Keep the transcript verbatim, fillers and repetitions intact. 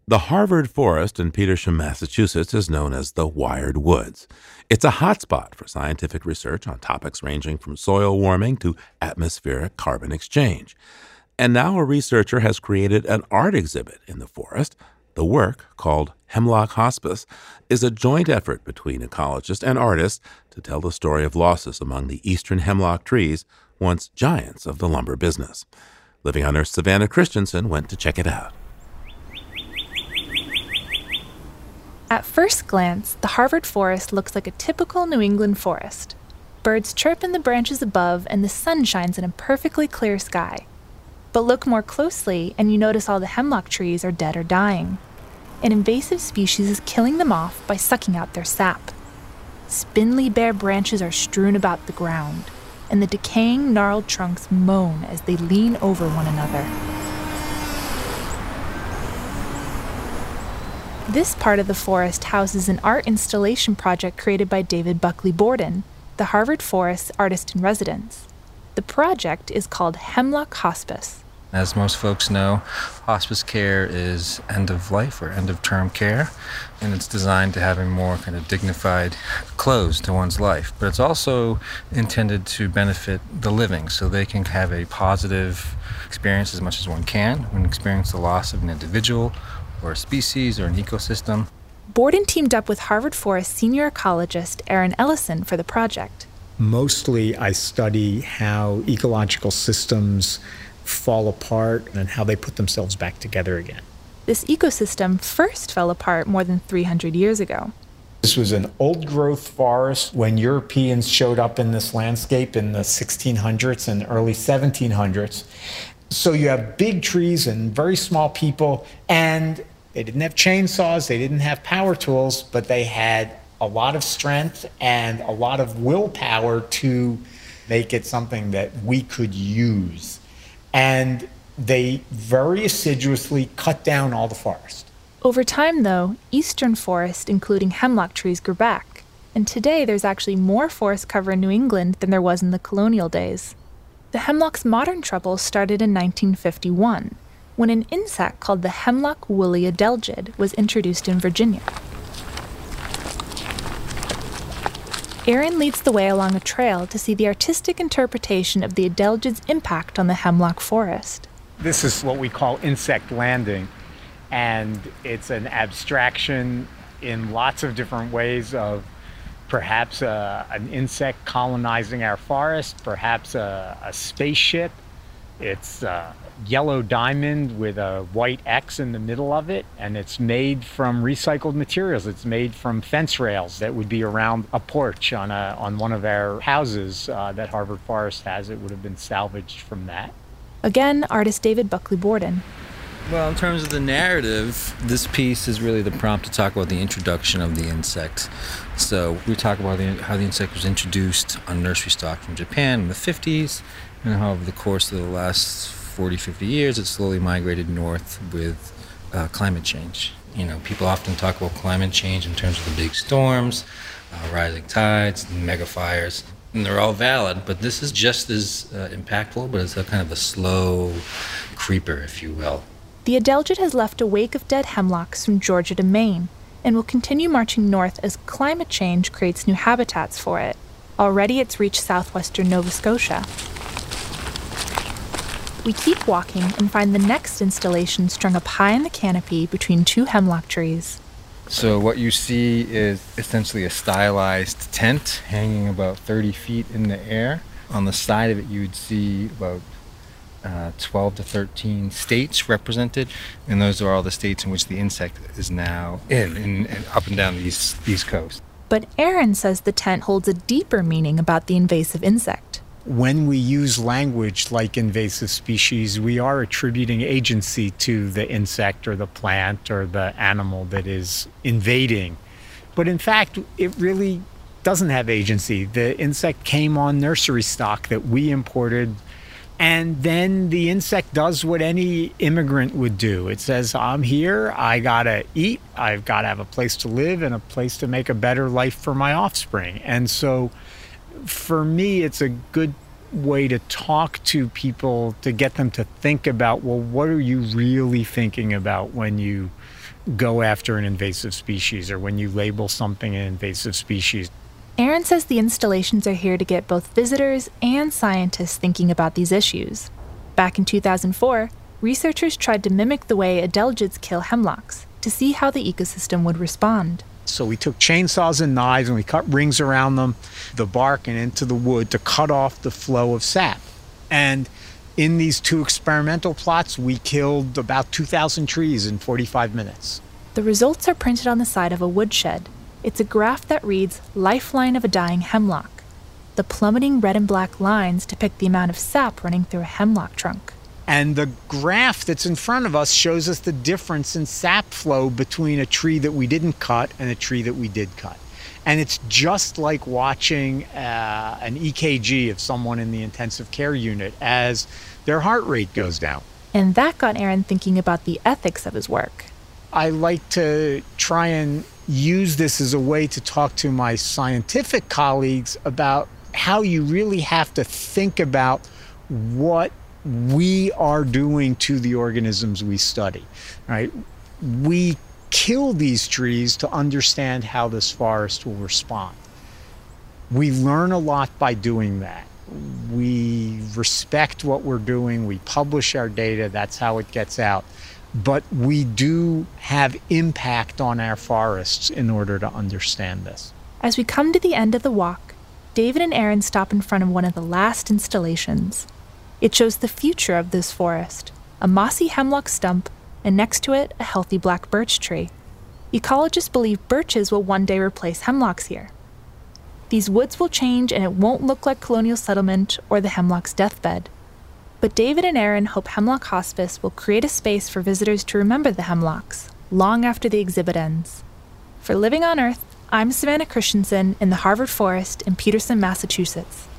The Harvard Forest in Petersham, Massachusetts is known as the Wired Woods. It's a hotspot for scientific research on topics ranging from soil warming to atmospheric carbon exchange. And now a researcher has created an art exhibit in the forest. The work, called Hemlock Hospice, is a joint effort between ecologists and artists to tell the story of losses among the eastern hemlock trees, once giants of the lumber business. Living on Earth's Savannah Christensen went to check it out. At first glance, the Harvard forest looks like a typical New England forest. Birds chirp in the branches above, and the sun shines in a perfectly clear sky. But look more closely, and you notice all the hemlock trees are dead or dying. An invasive species is killing them off by sucking out their sap. Spindly bare branches are strewn about the ground, and the decaying, gnarled trunks moan as they lean over one another. This part of the forest houses an art installation project created by David Buckley Borden, the Harvard Forest's artist-in-residence. The project is called Hemlock Hospice. As most folks know, hospice care is end-of-life or end-of-term care, and it's designed to have a more kind of dignified close to one's life. But it's also intended to benefit the living, so they can have a positive experience as much as one can when experience the loss of an individual or a species or an ecosystem. Borden teamed up with Harvard Forest senior ecologist Aaron Ellison for the project. Mostly I study how ecological systems fall apart and how they put themselves back together again. This ecosystem first fell apart more than three hundred years ago. This was an old-growth forest when Europeans showed up in this landscape in the sixteen hundreds and early seventeen hundreds. So you have big trees and very small people, and they didn't have chainsaws, they didn't have power tools, but they had a lot of strength and a lot of willpower to make it something that we could use. And they very assiduously cut down all the forest. Over time, though, eastern forest, including hemlock trees, grew back. And today there's actually more forest cover in New England than there was in the colonial days. The hemlock's modern troubles started in nineteen fifty-one, when an insect called the hemlock woolly adelgid was introduced in Virginia. Aaron leads the way along a trail to see the artistic interpretation of the adelgid's impact on the hemlock forest. This is what we call insect landing, and it's an abstraction in lots of different ways of perhaps a, an insect colonizing our forest, perhaps a, a spaceship. It's a yellow diamond with a white X in the middle of it, and it's made from recycled materials. It's made from fence rails that would be around a porch on a on one of our houses uh, that Harvard Forest has. It would have been salvaged from that. Again, artist David Buckley Borden. Well, in terms of the narrative, this piece is really the prompt to talk about the introduction of the insect. So we talk about the, how the insect was introduced on nursery stock from Japan in the fifties, and how over the course of the last forty, fifty years, it slowly migrated north with uh, climate change. You know, people often talk about climate change in terms of the big storms, uh, rising tides, mega fires, and they're all valid, but this is just as uh, impactful, but it's a kind of a slow creeper, if you will. The adelgid has left a wake of dead hemlocks from Georgia to Maine, and will continue marching north as climate change creates new habitats for it. Already it's reached southwestern Nova Scotia. We keep walking and find the next installation strung up high in the canopy between two hemlock trees. So what you see is essentially a stylized tent hanging about thirty feet in the air. On the side of it, you would see about uh, twelve to thirteen states represented, and those are all the states in which the insect is now in, in, in up and down the east, east coast. But Aaron says the tent holds a deeper meaning about the invasive insect. When we use language like invasive species, we are attributing agency to the insect or the plant or the animal that is invading. But in fact, it really doesn't have agency. The insect came on nursery stock that we imported, and then the insect does what any immigrant would do. It says, I'm here, I gotta eat, I've gotta have a place to live and a place to make a better life for my offspring. And so for me, it's a good way to talk to people to get them to think about, well, what are you really thinking about when you go after an invasive species or when you label something an invasive species? Aaron says the installations are here to get both visitors and scientists thinking about these issues. Back in two thousand four, researchers tried to mimic the way adelgids kill hemlocks to see how the ecosystem would respond. So we took chainsaws and knives and we cut rings around them, the bark and into the wood to cut off the flow of sap. And in these two experimental plots, we killed about two thousand trees in forty-five minutes. The results are printed on the side of a woodshed. It's a graph that reads, "Lifeline of a dying hemlock." The plummeting red and black lines depict the amount of sap running through a hemlock trunk. And the graph that's in front of us shows us the difference in sap flow between a tree that we didn't cut and a tree that we did cut. And it's just like watching uh, an E K G of someone in the intensive care unit as their heart rate goes down. And that got Aaron thinking about the ethics of his work. I like to try and use this as a way to talk to my scientific colleagues about how you really have to think about what we are doing to the organisms we study, right? We kill these trees to understand how this forest will respond. We learn a lot by doing that. We respect what we're doing. We publish our data. That's how it gets out. But we do have impact on our forests in order to understand this. As we come to the end of the walk, David and Aaron stop in front of one of the last installations. It shows the future of this forest, a mossy hemlock stump, and next to it, a healthy black birch tree. Ecologists believe birches will one day replace hemlocks here. These woods will change and it won't look like colonial settlement or the hemlock's deathbed. But David and Aaron hope Hemlock Hospice will create a space for visitors to remember the hemlocks long after the exhibit ends. For Living on Earth, I'm Savannah Christensen in the Harvard Forest in Peterson, Massachusetts.